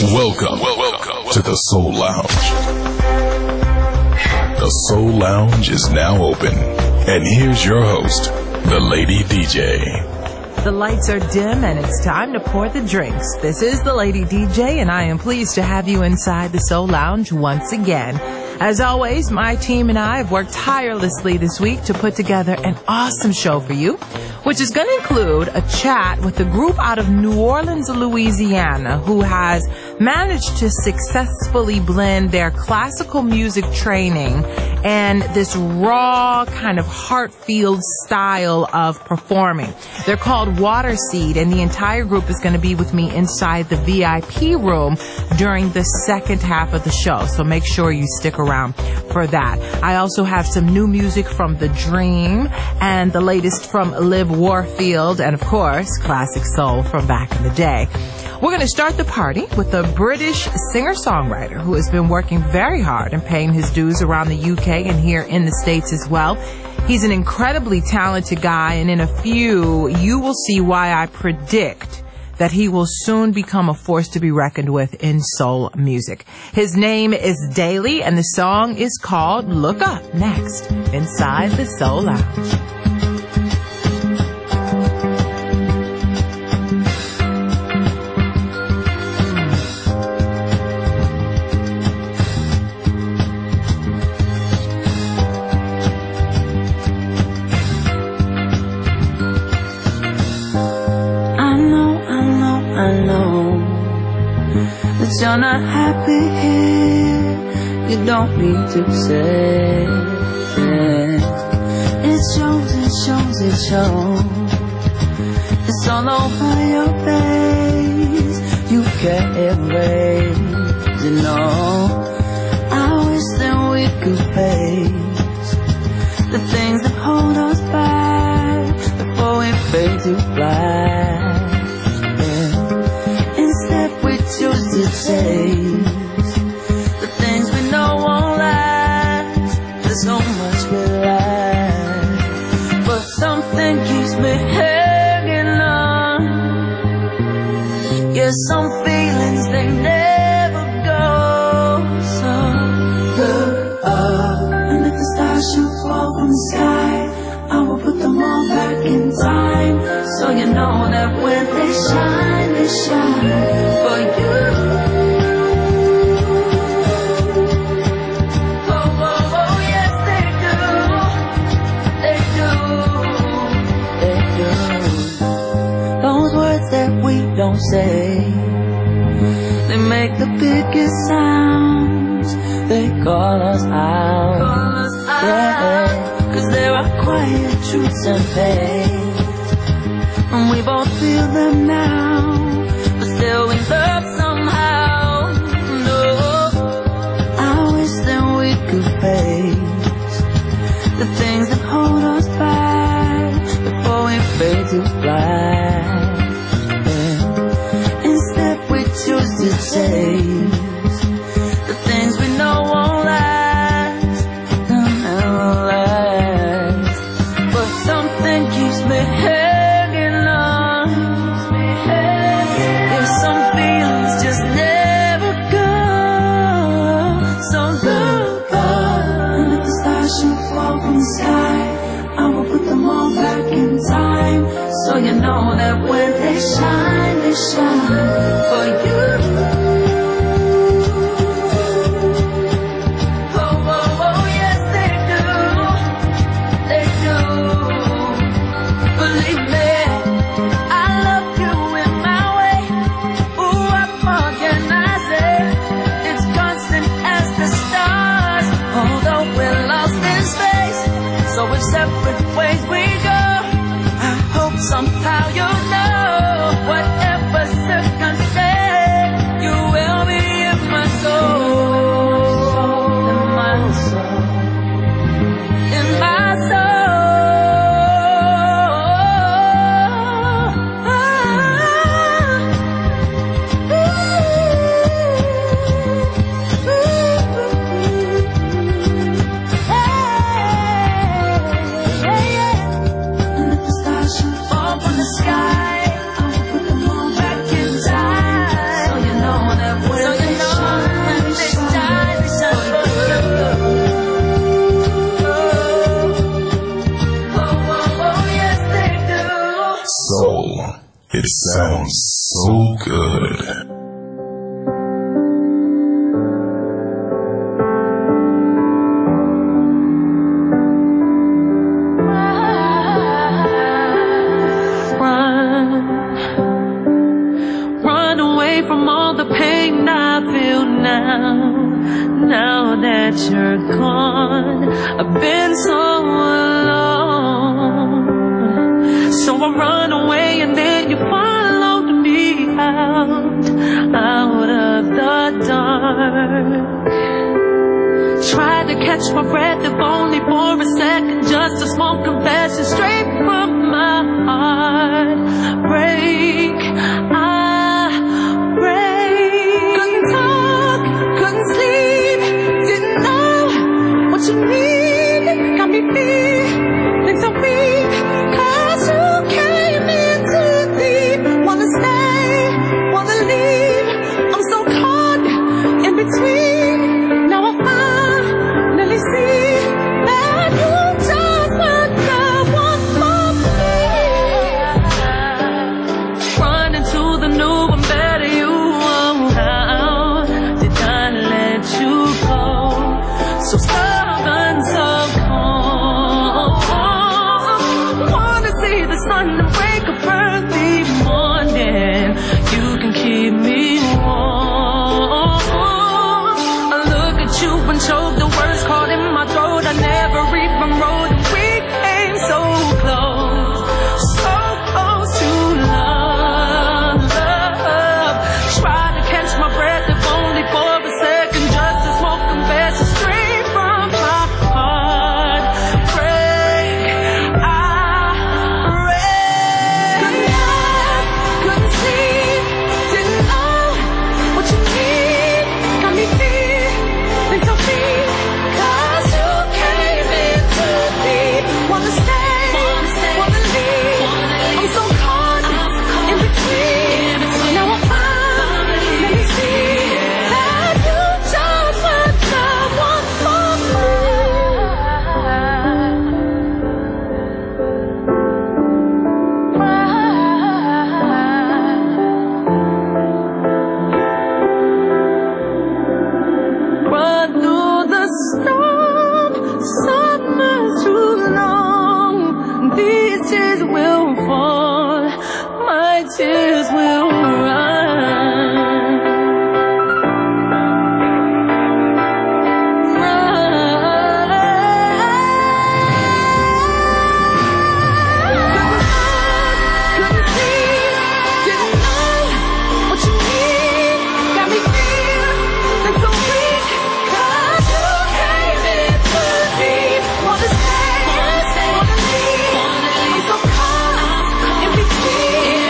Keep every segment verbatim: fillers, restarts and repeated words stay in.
Welcome, welcome to the Soul Lounge. The Soul Lounge is now open. And here's your host, the Lady D J. The lights are dim and it's time to pour the drinks. This is the Lady D J and I am pleased to have you inside the Soul Lounge once again. As always, my team and I have worked tirelessly this week to put together an awesome show for you, which is going to include a chat with a group out of New Orleans, Louisiana, who has managed to successfully blend their classical music training and this raw kind of heart-filled style of performing. They're called Waterseed, and the entire group is going to be with me inside the V I P room during the second half of the show, so make sure you stick around for that. I also have some new music from The Dream and the latest from Liv Warfield, and of course, classic soul from back in the day. We're going to start the party with a British singer-songwriter who has been working very hard and paying his dues around the U K and here in the States as well. He's an incredibly talented guy, and in a few, you will see why I predict that he will soon become a force to be reckoned with in soul music. His name is Daly, and the song is called Look Up, next inside the Soul Lounge. You're not happy here, you don't need to say it. It shows, it shows, it shows. It's all over your face, you can't erase it, no. I wish that we could face the things that hold us back before we fade to black. Choose to chase the things we know won't last. There's so much we lack, but something keeps me hanging on. Yeah, some feelings they never go. So look up, and if the stars should fall from the sky, I will put them all back in time, so you know that when they shine, they shine for you. Oh, oh, oh, yes they do, they do, they do. Those words that we don't say, they make the biggest sounds, they call us out, call us out. Yeah, 'cause there are quiet truths and pains, and we both feel them now, but still we love somehow. No, I wish that we could face the things that hold us back before we fade to black. Yeah. Instead we choose to chase the things we know won't last, they'll never last. But something keeps me hanging on. If some feelings just never go, so look up, and if the stars should fall from the sky, I will put them all back in time, so you know that when they shine, they shine for you. so good. Now that you're gone, I've been so alone. So I run away and then you followed me out, out of the dark. Tried to catch my breath if only for a second, just a small confession straight from my heart. Break, I what you need, got me feeling so weak, cause you came in too deep. Wanna stay, wanna leave, I'm so caught in between. Now I finally see that you just want the one for me. Running to the new and better you, oh, how did I let you go? So stop. The sun and wake up early morning. You can keep me warm. I look at you and choke, the words caught in my throat. I never even wrote, and we came so close, so close to love, love. Try to catch my breath if only for a second, just a small confession straight from my heart. Break, I tears will run, run. Couldn't see, didn't know what you need, got me feeling so weak, cause you came in too deep. Wanna stay, wanna leave, I'm so caught in between.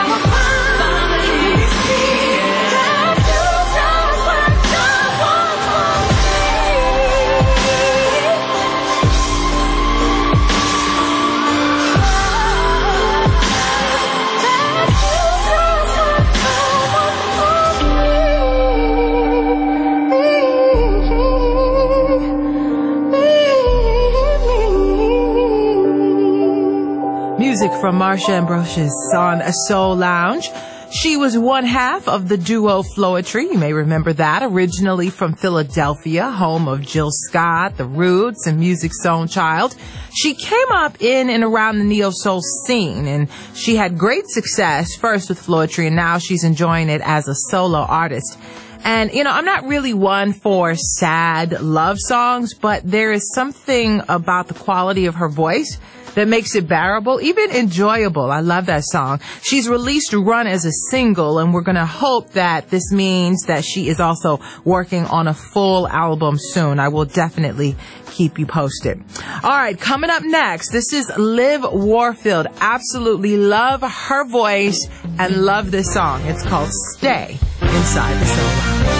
Music from Marsha Ambrosius on a Soul Lounge. She was one half of the duo Floetry. You may remember that. Originally from Philadelphia, home of Jill Scott, The Roots, and Music's Own Child. She came up in and around the neo-soul scene, and she had great success first with Floetry, and now she's enjoying it as a solo artist. And, you know, I'm not really one for sad love songs, but there is something about the quality of her voice that makes it bearable, even enjoyable. I love that song. She's released Run as a single, and we're going to hope that this means that she is also working on a full album soon. I will definitely keep you posted. All right, coming up next, this is Liv Warfield. Absolutely love her voice and love this song. It's called Stay Inside the Soul Lounge.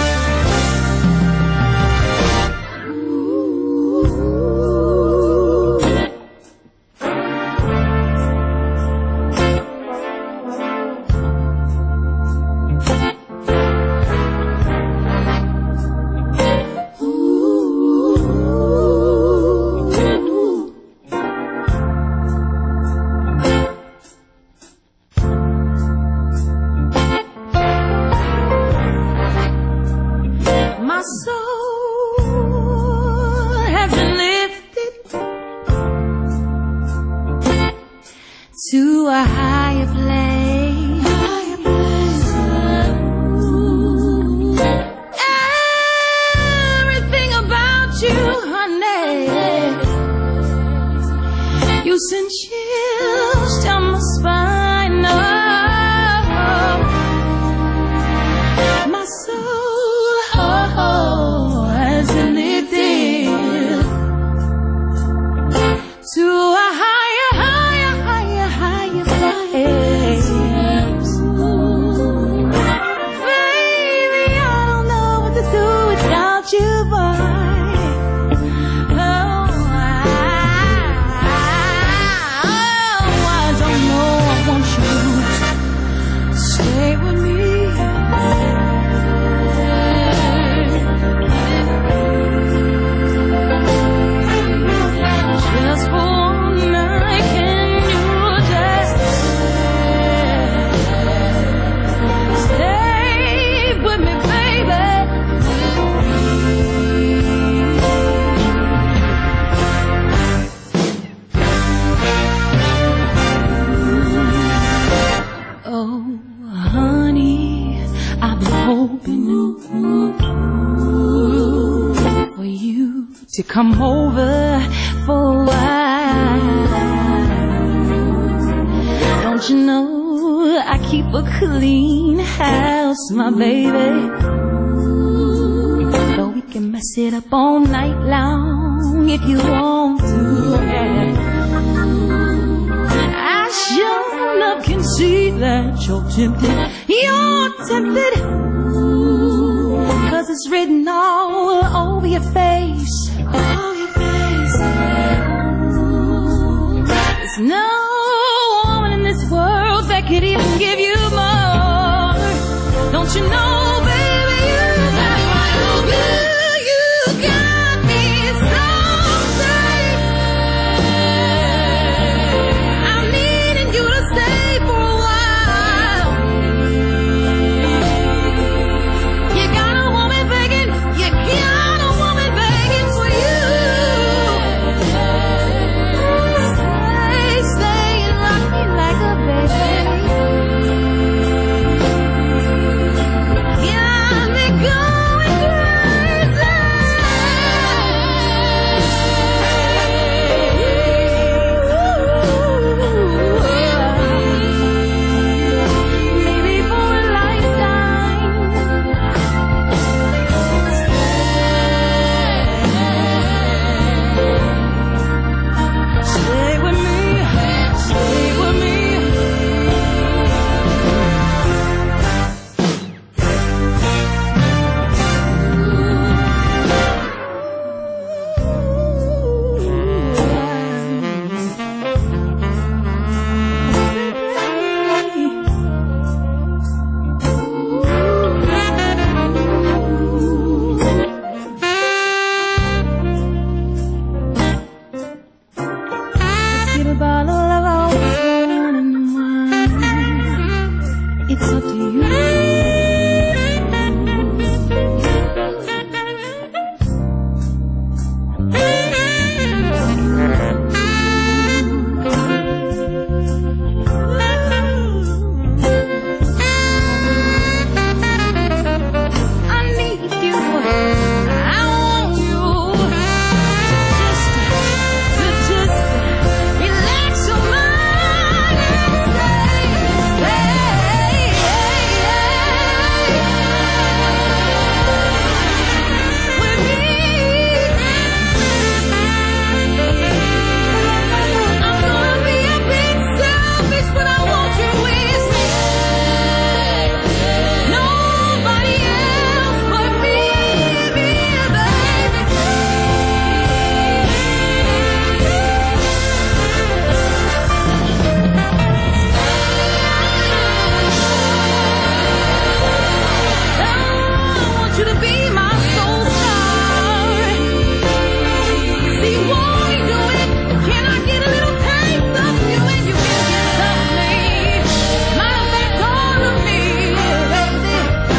I've been hoping for you to come over for a while. Don't you know I keep a clean house, my baby? But we can mess it up all night long if you want to. I sure enough can see that you're tempted. You're tempted, 'cause it's written all over your face. All your face. There's no woman in this world that could even give you more. Don't you know, baby, you got my you, you got me so safe. I'm needing you to stay for a while. You got a woman begging, you got a woman begging for you. Stay, stay and rock me like a baby. Got me going crazy. Maybe for a lifetime. Stay with me, stay with me. Let's get a bottle of all this wine and wine. It's up to you. I need you. I want you. Just, to just relax your mind and stay, stay. With me. I'm gonna be a bit selfish, but I want you with me. Nobody else but me, me, baby. I want you to be my soul star. See, won't you do it? Can I get a little taste of you and you can get some of me? Matter of fact, all of me, baby.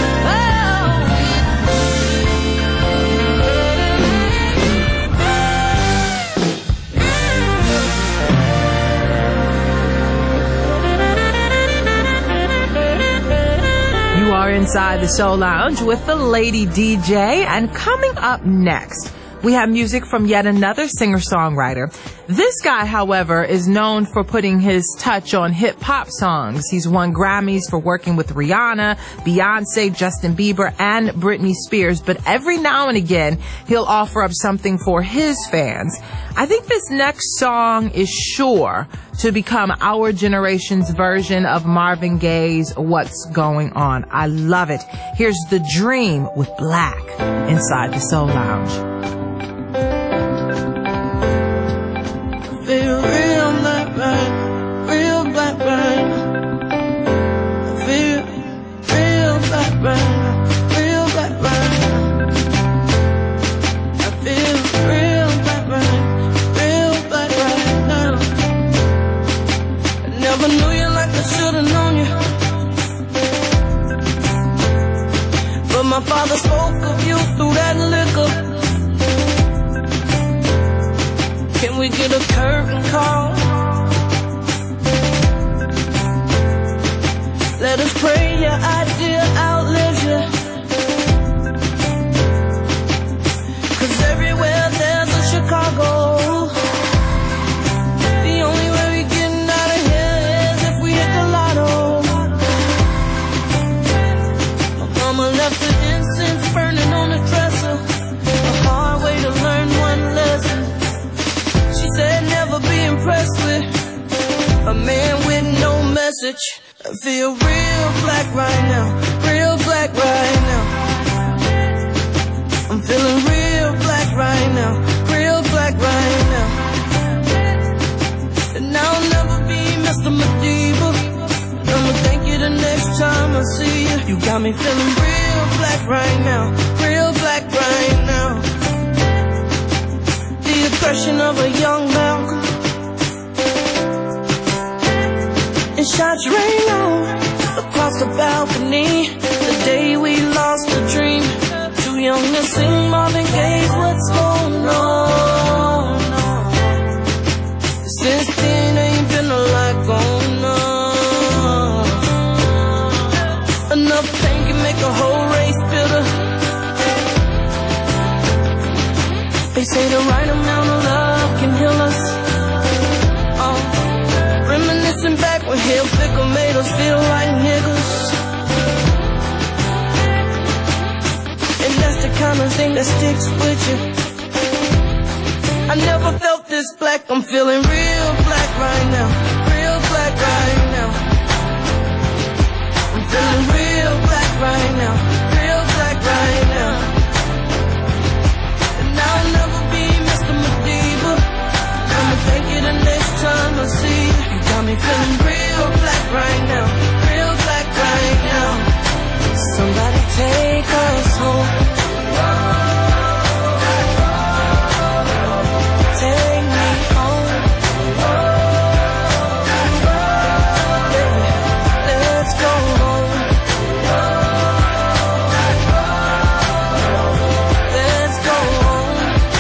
You are inside the Soul Lounge with the Lady D J, and coming up next, we have music from yet another singer-songwriter. This guy, however, is known for putting his touch on hip-hop songs. He's won Grammys for working with Rihanna, Beyonce, Justin Bieber, and Britney Spears, but every now and again, he'll offer up something for his fans. I think this next song is sure to become our generation's version of Marvin Gaye's What's Going On. I love it. Here's The Dream with Black inside the Soul Lounge. Feel real black burn, real black burn. I feel real black burn, real black burn. I feel real black burn, real black burn now. I never knew you like I should've known you, but my father spoke of you through that liquor. Can we get a curtain call? Let us pray your idea outlives switch. I feel real black right now, real black right now. I'm feeling real black right now, real black right now. And I'll never be Mister Madiba. I'ma thank you the next time I see you. You got me feeling real black right now, real black right now. The aggression of a young Malcolm. And shots rain on across the balcony. The day we lost a dream. Too young to sing Marvin Gaye's What's Going On. Since then ain't been a lot going on. Enough pain can make a whole race bitter. They say the right amount of love can heal us. Oh, reminiscing back when Hill Fickle made us feel like niggas. And that's the kind of thing that sticks with you. I never felt this black. I'm feeling real black right now, real black right now. I'm feeling real black right now, real black right now. And I'll never be Mister Madiba. I'ma thank you the next time I see you. You got me feeling real black right now, real black right now. Somebody take us home. Take me home. Baby, let's go home. Let's go home.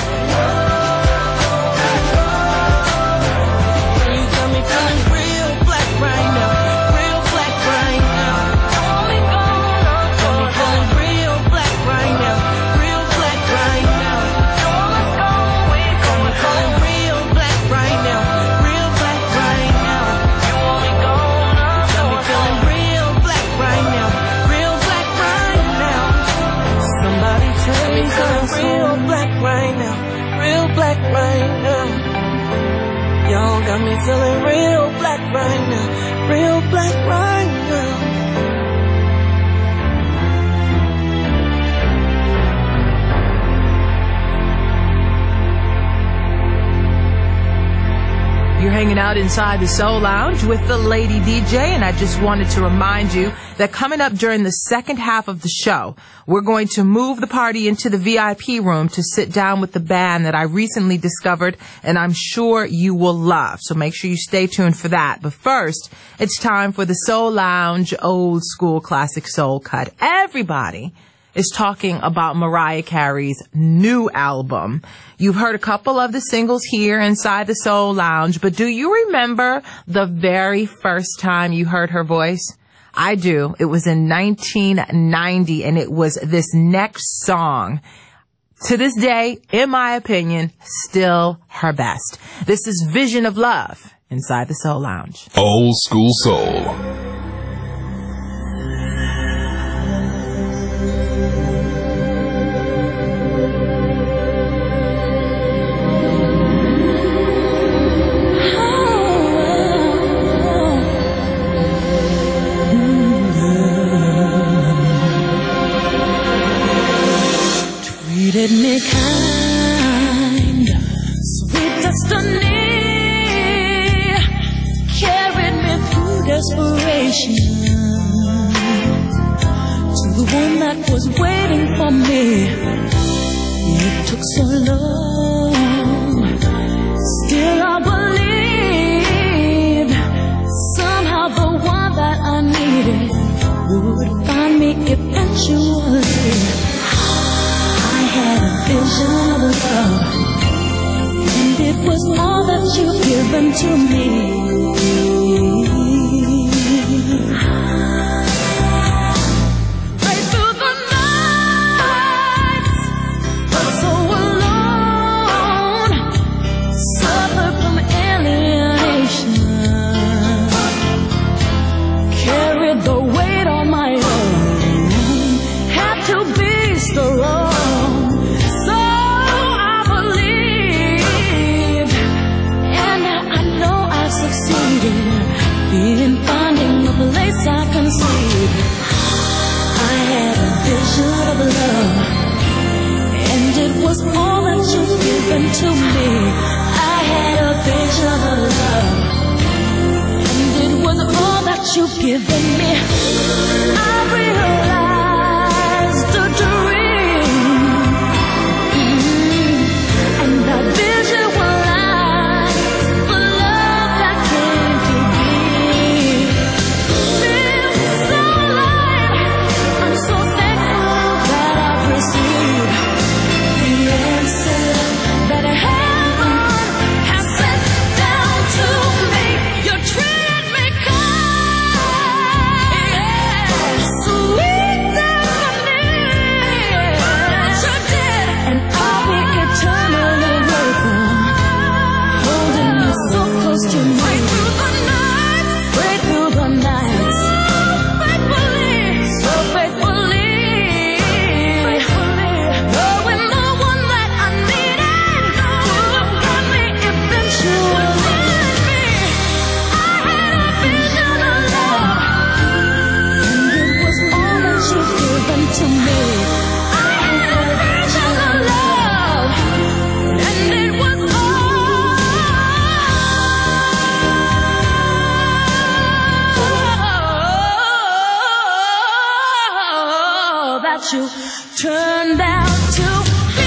You got me feeling real black right now, real black right now. Got me feeling real black right now, real black right now. Got me feeling real black right now, real black right now. Got me feeling real black right now, real black right now. Somebody tell me feeling real black right now, real black right now. Y'all got me feeling real black right now, real black right now. You're hanging out inside the Soul Lounge with the Lady D J, and I just wanted to remind you that coming up during the second half of the show, we're going to move the party into the V I P room to sit down with the band that I recently discovered, and I'm sure you will love. So make sure you stay tuned for that. But first, it's time for the Soul Lounge Old School Classic Soul Cut. Everybody is talking about Mariah Carey's new album. You've heard a couple of the singles here inside the Soul Lounge, but do you remember the very first time you heard her voice? I do. It was in nineteen ninety, and it was this next song. To this day, in my opinion, still her best. This is Vision of Love inside the Soul Lounge. Old School Soul. Treated me kind, sweet destiny, carried me through desperation to the one that was waiting for me. It took so long, still I believed somehow the one that I needed would find me eventually. I had a vision of love, and it was all that you've given to me. Right through the night, but so alone, suffered from alienation, carried the weight on my own, had to be strong. given me. I realized a dream, mm-hmm. and I visualized the love that came to be. Feels so light. I'm so thankful that I've received the answer that I have. You turned out to be.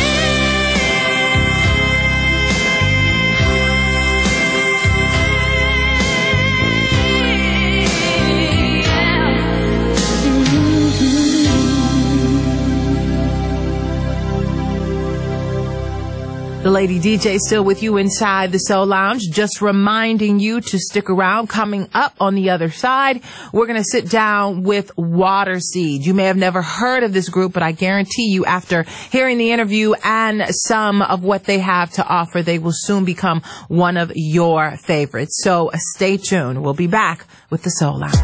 The Lady D J still with you inside the Soul Lounge, just reminding you to stick around. Coming up on the other side, we're going to sit down with Waterseed. You may have never heard of this group, but I guarantee you after hearing the interview and some of what they have to offer, they will soon become one of your favorites. So uh, stay tuned. We'll be back with the Soul Lounge.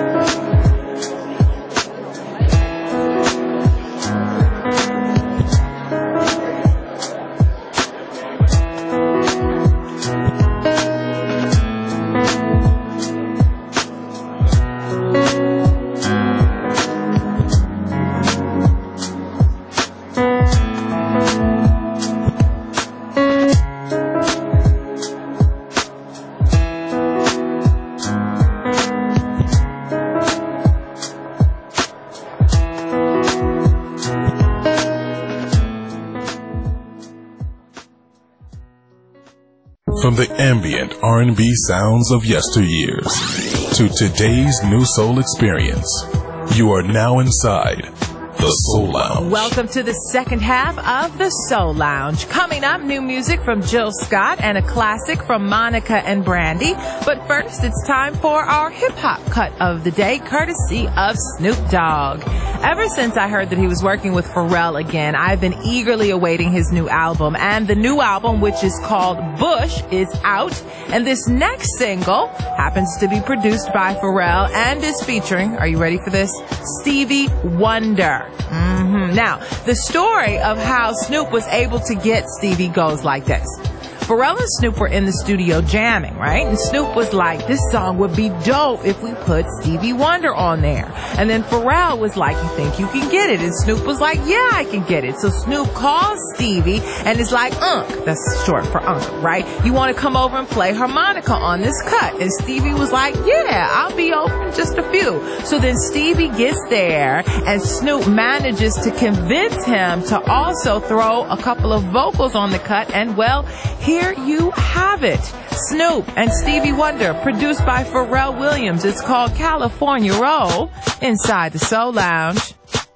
From the ambient R and B sounds of yesteryears to today's new soul experience, you are now inside the Soul Lounge. Welcome to the second half of the Soul Lounge. Coming up, new music from Jill Scott and a classic from Monica and Brandy. But first, it's time for our hip-hop cut of the day, courtesy of Snoop Dogg. Ever since I heard that he was working with Pharrell again, I've been eagerly awaiting his new album. And the new album, which is called Bush, is out. And this next single happens to be produced by Pharrell and is featuring, are you ready for this? Stevie Wonder. Mm-hmm. Now, the story of how Snoop was able to get Stevie goes like this. Pharrell and Snoop were in the studio jamming, right? And Snoop was like, this song would be dope if we put Stevie Wonder on there. And then Pharrell was like, you think you can get it? And Snoop was like, yeah, I can get it. So Snoop calls Stevie and is like, Unc, that's short for Unc, right? You want to come over and play harmonica on this cut? And Stevie was like, yeah, I'll be over in just a few. So then Stevie gets there and Snoop manages to convince him to also throw a couple of vocals on the cut. And well, here you have it. Snoop and Stevie Wonder, produced by Pharrell Williams. It's called California Roll inside the Soul Lounge.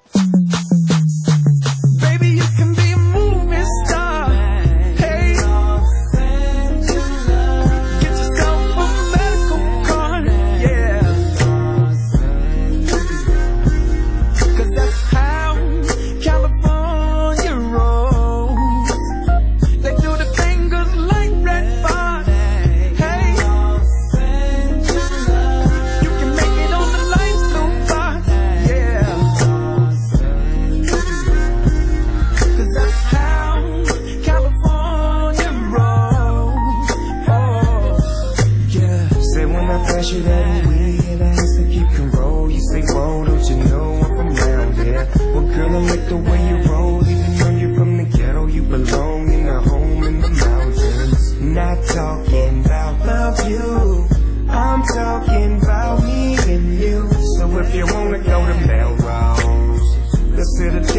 Baby, you can be a movie star. Hey, get yourself a medical card. Yeah, 'cause that's how California rolls. They do the fingers like red bars. Hey, you can make it on the light blue bars. Yeah.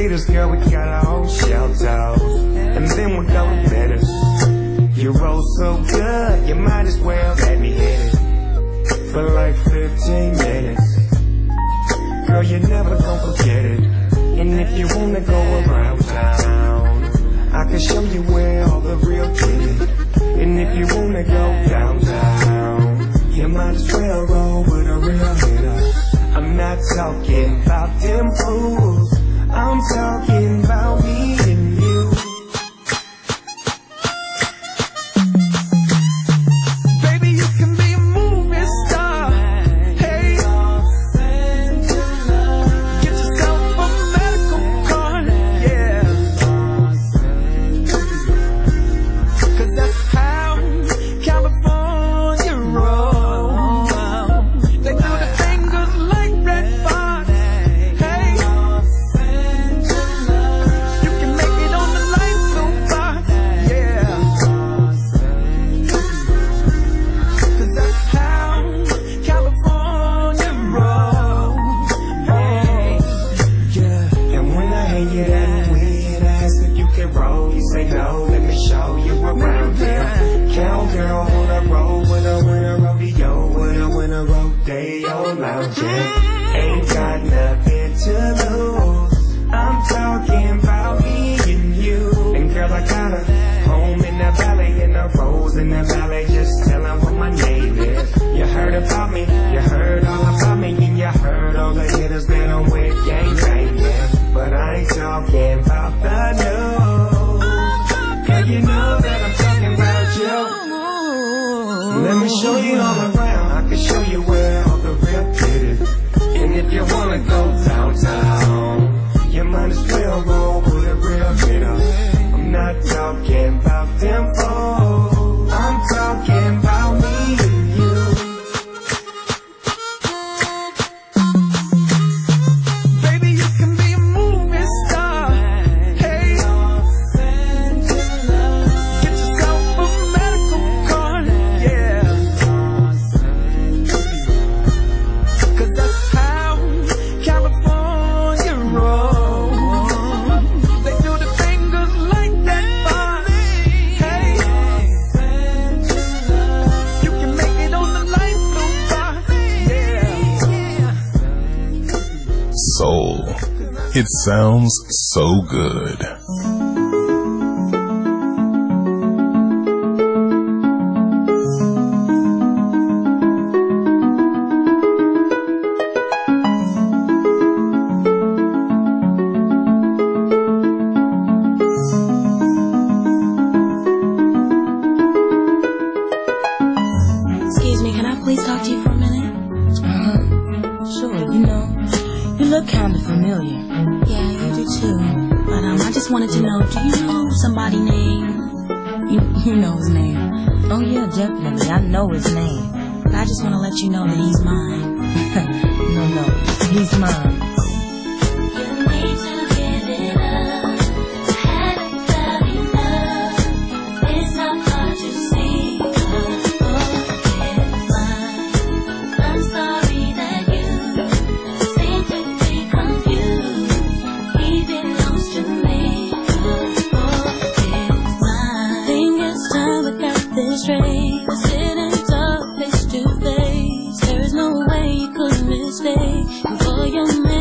see this girl, we got our own shelters, and then we go to better. You roll so good, you might as well let me hit it for like fifteen minutes. Girl, you're never gonna forget it. And if you wanna go around town, I can show you where all the real get it. And if you wanna go downtown, you might as well roll with a real hitter. I'm not talking about them fools, I'm talking about me and you. Baby, you can be a movie star. Hey, get yourself a medical card, yeah. Cause that's how California rolls. They do the fingers like red bars. Hey, you can make it on the light blue box, yeah. Cause that's how California rolls. Hey, yeah. And when I hear you that weird ass if you can roll, you say no, let me show you around here. Cowgirl on a roll with a winter rodeo, with a winter rodeo lounging. Ain't got nothing to lose, I'm talking about me and you. And girl, I got a home in the valley, in the rose in the valley, just tell 'em what my name is. You heard about me, you heard all about me, and you heard all the hitters that I'm with, gang banging. But I ain't talking about the news, girl, you know that I'm talking about you. Let me show you all around, I can show you where all the real get it. And if you wanna go downtown, you might as well roll with a real hitter. I'm not talking about them fools, I'm talking about me and you. Baby, you can be a movie star. Hey, get yourself a medical card, yeah. Cause that's how California rolls. They do the fingers like that bar. Hey, you can make it on the light blue box, yeah. Soul. It sounds so good. Excuse me, can I please talk to you for a minute? Uh-huh. Sure, you know, you look kind of familiar. Yeah, you do too. But um, I just wanted to know, do you know somebody named... You, you know his name. Oh yeah, definitely. I know his name. But I just want to let you know that he's mine. No, no, he's mine. You need to give it up. Haven't felt enough. It's not hard to see. But oh, it's mine. I'm sorry that you seem to be confused. He belongs to me. But oh, it's mine. Think it's time we got this straight. We're sitting talk face to face. There's no way you could mistake. And for your man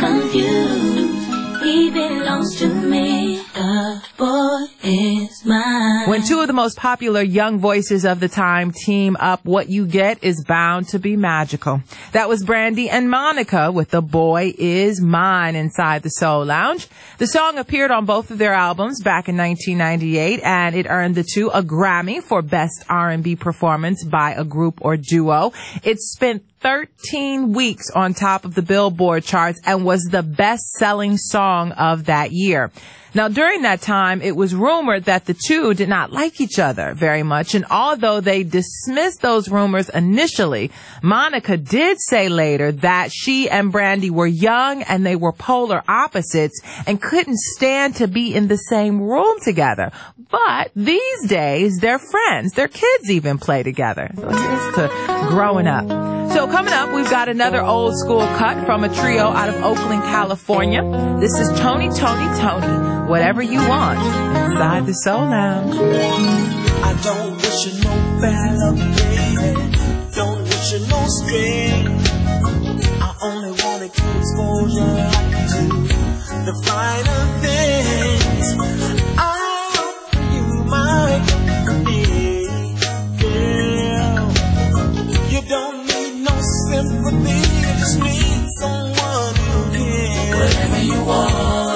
confused. He belongs to me. The boy is mine. When two of the most popular young voices of the time team up, what you get is bound to be magical. That was Brandy and Monica with The Boy Is Mine inside the Soul Lounge. The song appeared on both of their albums back in nineteen ninety-eight, and it earned the two a Grammy for Best R and B Performance by a Group or Duo. It spent thirteen weeks on top of the Billboard charts and was the best-selling song of that year. Now, during that time, it was rumored that the two did not like each other very much, and although they dismissed those rumors initially, Monica did say later that she and Brandy were young and they were polar opposites and couldn't stand to be in the same room together. But these days, they're friends. Their kids even play together. So here's to growing up. So coming up, we've got another old school cut from a trio out of Oakland, California. This is Tony, Tony, Tony. Whatever you want inside the Soul Lounge. I don't wish you no bad luck, baby. Don't wish you no strain. I only wanna keep exposure like to the finer things. I offer you my company, girl. You don't need no sympathy, you just need someone who cares. Whatever you want.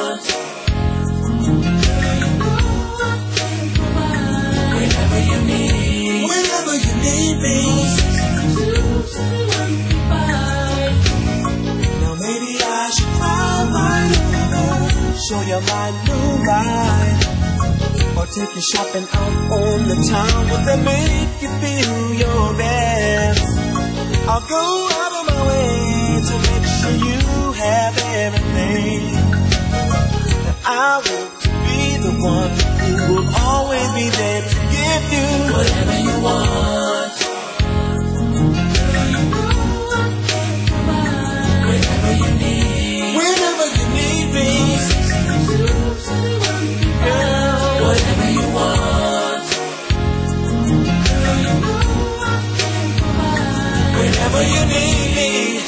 Whenever you need me. Now maybe I should try right over, show you my new ride, or take you shopping out on the town. Would that make you feel your best? I'll go out of my way to make sure you have everything. And I want to be the one who will always be there to give you whatever you want. Whenever you need, whenever you need me, girl, whatever you want. Whenever you need me,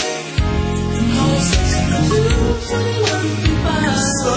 so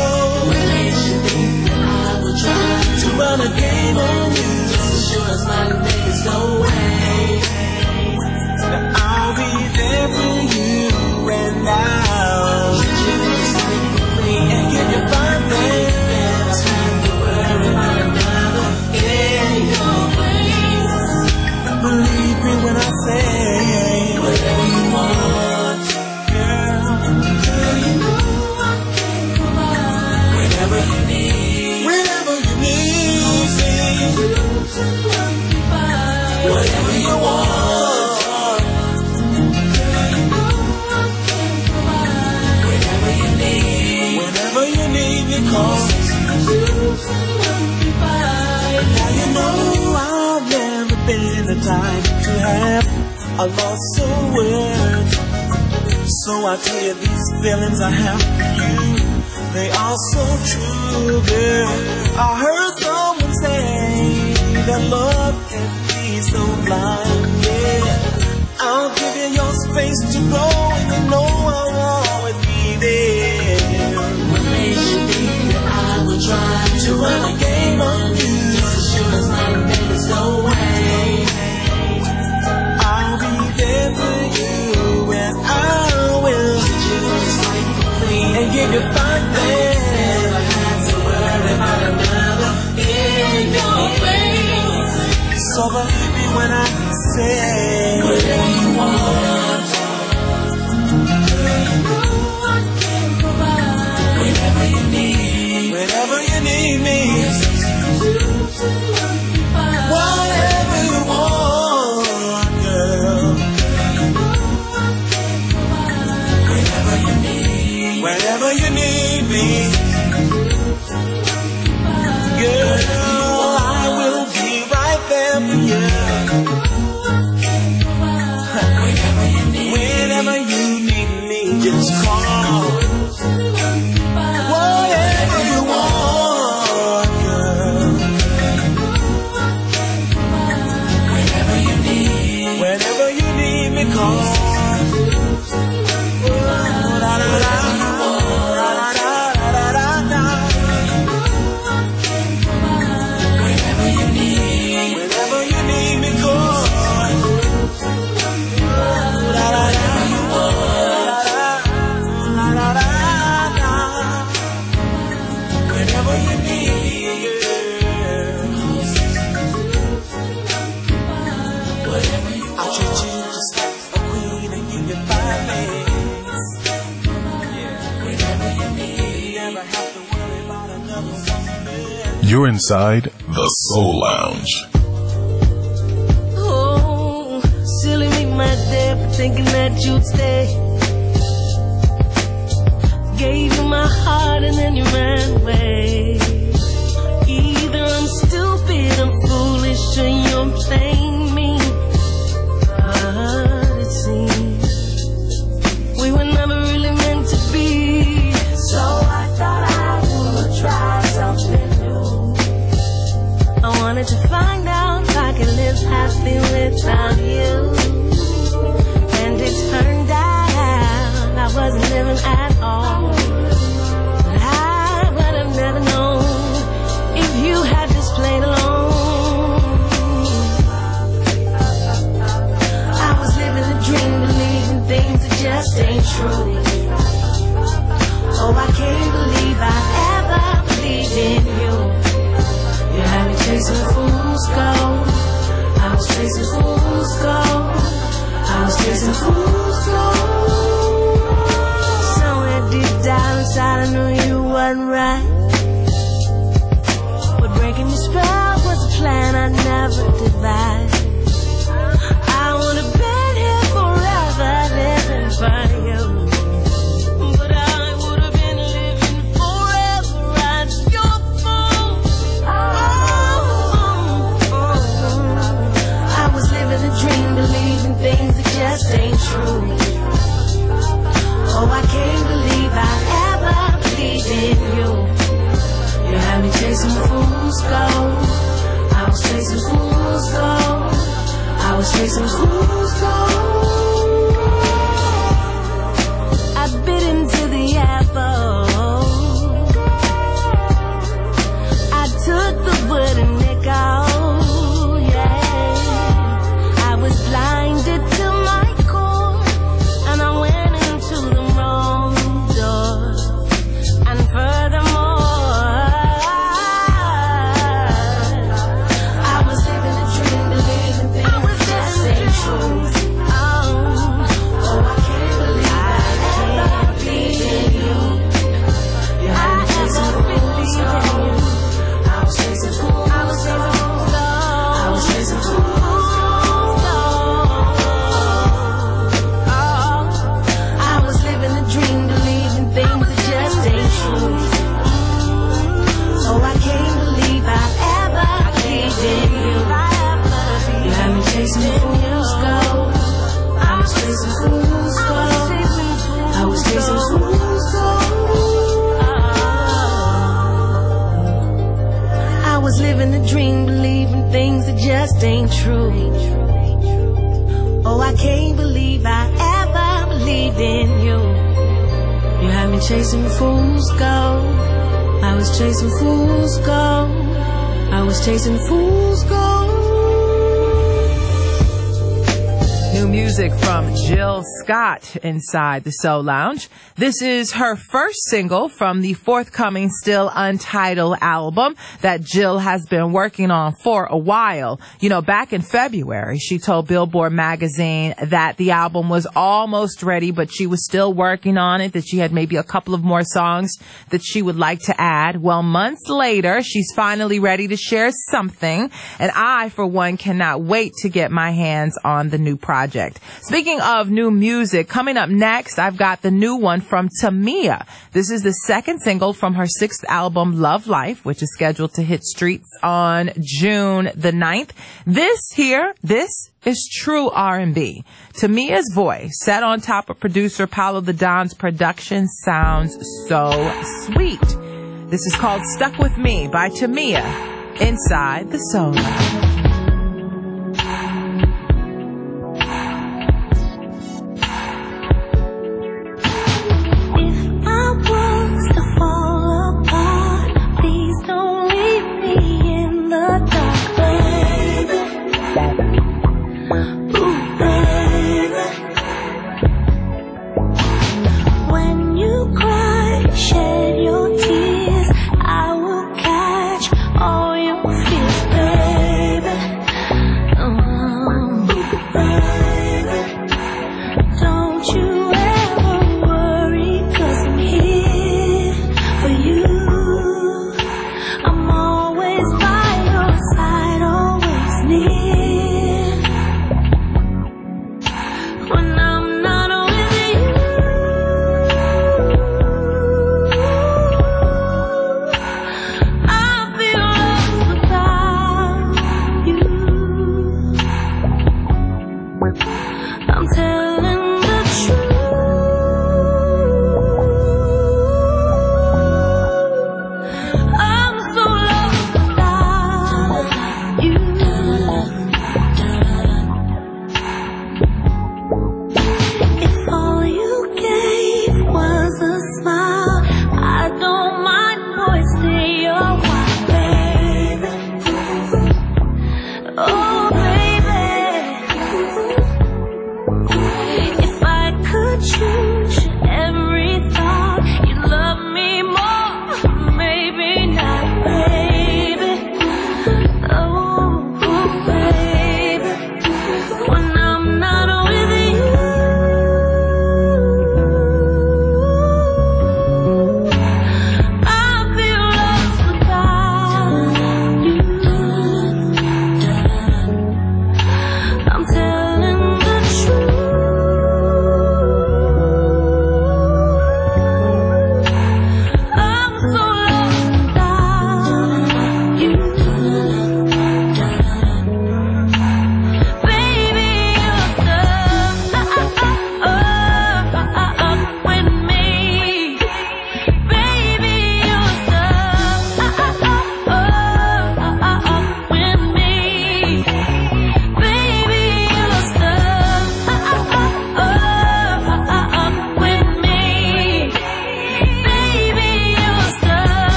to run a game on you, just as sure as my niggas go away. Now I'll be there for you, and I'll treat you simply and give you fine things. Don't worry about another in your place. Believe me when I say whatever you want, girl. Girl, you know I can provide whenever you need. Whenever you need me, whatever you want, whenever you need, whenever you need me, call. Now you know I've never been the type to have a loss of words, so I tell you these feelings I have for you, they are so true, girl. I heard someone say that love can be so blind, yeah. I'll give you your space to grow, and you know I'll always be there. What makes you think that I will try to run a game on you, just as sure as my niggas go away. I'll be there for you, and I will treat you just like a queen and give you fine things. Never had to worry about another in your face. So believe me when I say whatever you want. Whenever you need, whenever you need me, whatever you want, girl. Whenever you need, whenever you need me, girl, I will be right there for you. Whenever you need, whenever you need me, just call. Whatever you want, girl. Whenever you need, whenever you need me, call. La, la, la. You're inside the Soul Lounge. Oh, silly me, my dear, for thinking that you'd stay. Gave you my heart and then you ran away. Either I'm stupid, I'm foolish, or you're playing me. But it seems we were never really meant to be. So I thought I would try something new. I wanted to find out if I could live happy without you. And it turned out I wasn't living at all. But I would have never known if you had just played alone. I was living a dream, believing things that just ain't true. Oh, I can't believe I ever believed in you. You had me chasing fool's gold. I was chasing fool's gold. I was chasing fool's gold. Somewhere deep down inside I knew you wasn't right. But breaking your spell was a plan I never devised. I would have been here forever living for you. But I would have been living forever at your fault. Oh, oh, oh. I was living a dream, believing things that just ain't true. Oh, I can't believe I ever believed in you. You had me chasing fool's gold. I was chasing fool's gold. I was chasing fool's gold. I bit into the apple. I took the wooden nickel. Yeah, I was blinded to my core, and I went into the wrong door. And furthermore, I was living a dream, believing things just ain't true. Oh, oh, I can't believe I ever believed in you. You had me chasing fool's gold. I was chasing fool's gold. I was chasing fool's gold. Oh, I was living a dream, believing things that just ain't true. Oh, I can't believe I ever believed in you. You had me chasing fool's gold. I was chasing fool's gold. I was chasing fool's gold. I was living a dream, believing things that just ain't true. Oh, I can't believe I ever believed in you. You had me chasing fool's gold. I was chasing fool's gold. I was chasing fool's gold. New music from Jill Scott inside the Soul Lounge. This is her first single from the forthcoming Still Untitled album that Jill has been working on for a while. You know, back in February, she told Billboard magazine that the album was almost ready, but she was still working on it, that she had maybe a couple of more songs that she would like to add. Well, months later, she's finally ready to share something, and I, for one, cannot wait to get my hands on the new project. Speaking of new music, coming up next, I've got the new one from Tamia. This is the second single from her sixth album, Love Life, which is scheduled to hit streets on June the ninth. This here, this is true R and B. Tamia's voice, set on top of producer Paulo the Don's production, sounds so sweet. This is called Stuck With Me by Tamia inside the Soul Lounge. Shed your tears, I will catch all your fears, baby.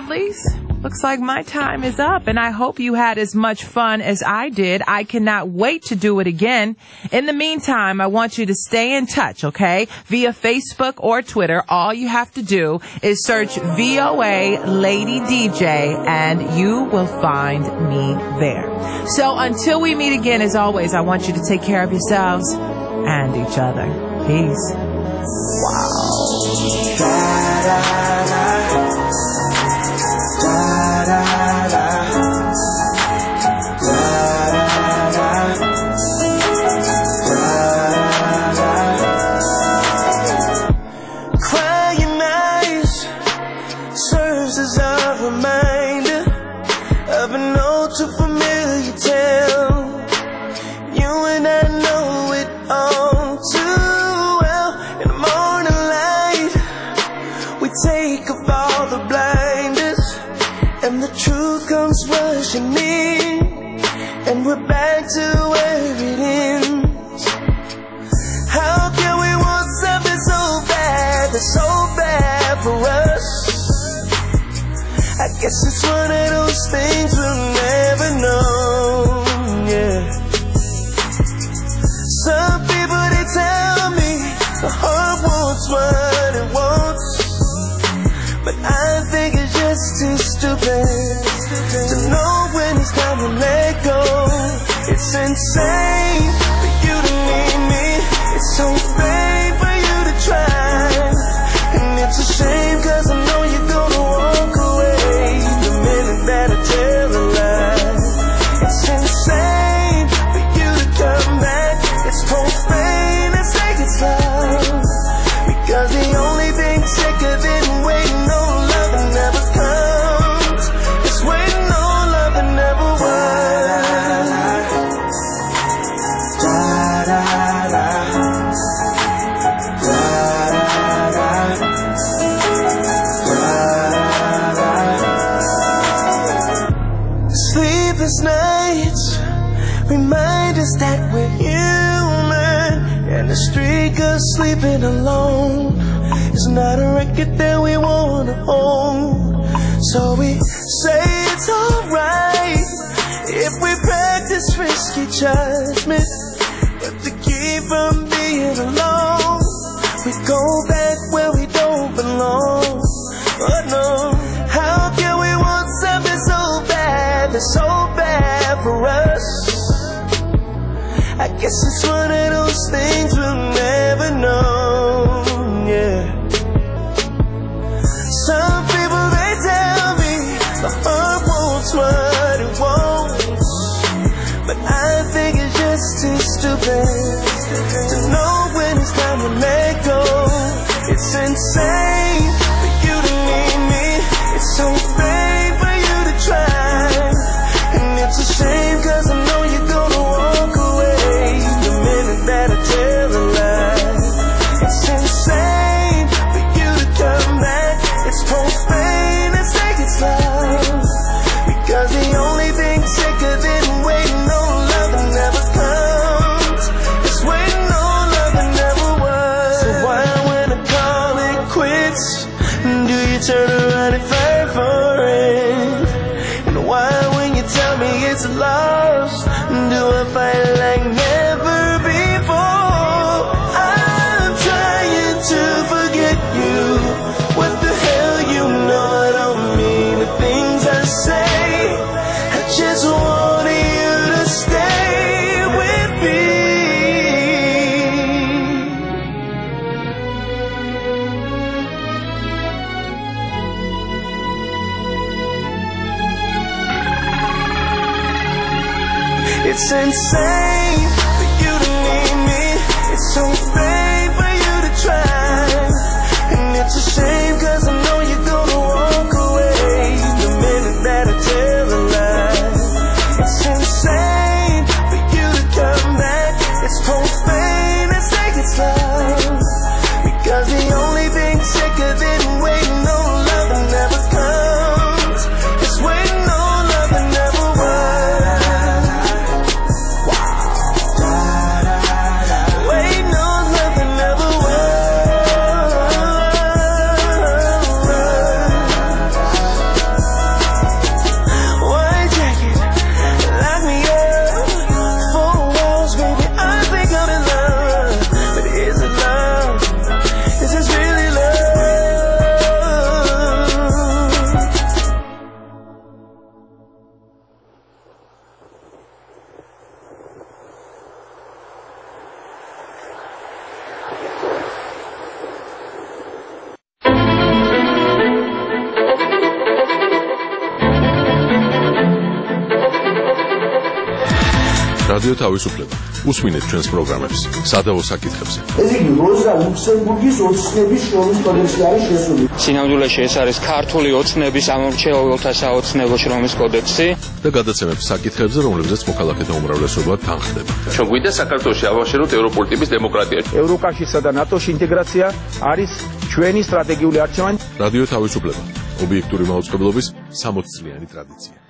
lovelies. Looks like my time is up, and I hope you had as much fun as I did. I cannot wait to do it again. In the meantime, I want you to stay in touch, okay? Via Facebook or Twitter, all you have to do is search V O A Lady D J, and you will find me there. So until we meet again, as always, I want you to take care of yourselves and each other. Peace. Wow. Crying eyes serves as a reminder of an all too familiar tale. You and I know it all too well. In the morning light, we take off all the blinders, and the truth comes rushing in, and we're back to where it ends. How can we want something so bad, that's so bad for us? I guess it's one of those things we'll never know, yeah. Some people, they tell me the heart wants what it wants, but I think it's just too stupid to know when it's time to let go. It's insane for you to need me. It's so vain for you to try, and it's a shame 'cause I know you're gonna walk away the minute that I tell a lie. It's insane for you to come back. It's profane and say it's love, because the only thing sicker than waiting on love that never comes is waiting on love that never was. Da, da, da. Sleepless nights remind us that we're human, and the streak of sleeping alone is not a record that we wanna own. So we say it's alright if we practice risky judgment, but to keep from being alone, we go back where we don't belong. Oh no, how can we want something so bad, that's so bad for us? I guess it's one of those things we'll never know, yeah. Some people, they tell me the heart wants what it wants, but I think it's just too stupid to know when it's time to let go. It's insane for you to need me. It's so vain for you to try, and it's a shame 'cause I know you're gonna walk away the minute that I tell a lie. It's insane for you to come back. It's profane and say it's love, because the only thing sicker than waiting on love that never comes is waiting on love that never was. So why, when I call it quits, do you turn around and fight for it? And why, when you tell me it's lost, do I fight like never before? I'm trying to forget you. What the hell, you know I don't mean the things I say. I just wanted you to stay with me. It's insane for you to need me. It's so vain for you to try, and it's a shame 'cause I know you're gonna walk away the minute that I tell a lie. It's insane for you to come back. It's profane and say it's love, because the only thing sicker than waiting on love that never comes is waiting on love that never was. Wow. რადიო თავისუფლება. უსმინეთ ჩვენს პროგრამებს სადავო საკითხებზე. ეს იგი როზა ლუქსემბურგის ოცნების შრომის კოდექსში არის შესული. სინამდვილეში ეს არის ქართული ოცნების ამორჩეულთა საოცნებო შრომის კოდექსი და გადაცემებს საკითხებზე, რომლებზეც მოქალაქეთა უმრავლესობა თანხდება. ჩვენ გვინდა საქართველოში ავაშენოთ ევროპული ტიპის დემოკრატია. ევროკავშირსა და ნატოს ინტეგრაცია არის ჩვენი სტრატეგიული არჩევანი. რადიო თავისუფლება. ობიექტური მაუწყებლობის სამოცწლიანი ტრადიცია.